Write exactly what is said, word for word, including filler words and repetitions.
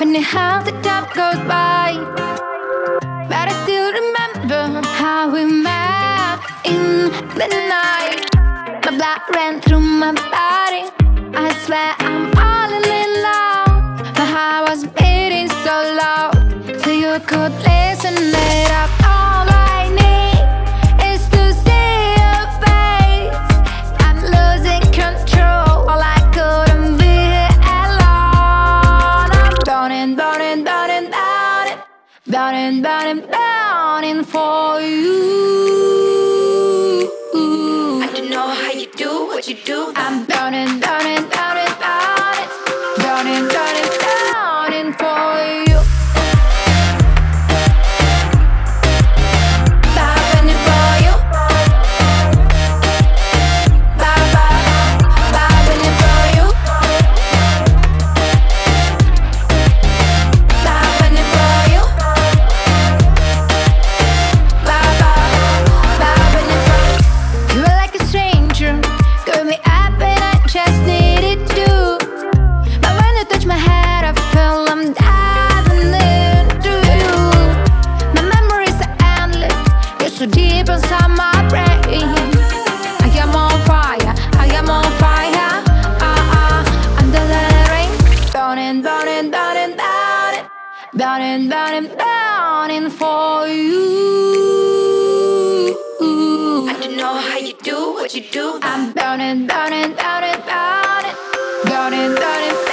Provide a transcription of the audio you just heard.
Funny how the time goes by, but I still remember how we met in the night. My blood ran through my body. I swear I'm all in love. My heart was beating so loud, so you could listen it up. All I need is to see your face. I'm losing control. All I couldn't be alone. I'm burning, burning, burning, burning, burning, burning, burning for you. I don't know how you do what you do. I'm burning, burning, burning, burning, burning, burning, burning for you. Burning for you. Bur- bur- burning for you. Burning for you. Bur- bur- burning for you. You were like a stranger, got me up and I just needed you. But when you touch my head, I feel I'm diving into you. My memories are endless, you're so deep inside my brain. I am on fire, I am on fire. Ah ah, under the rain, burning, burning, burning, burning, burning, burning, burning for you. I don't know how you do what you do. I'm burning, burning, burning, burning, burning, burning,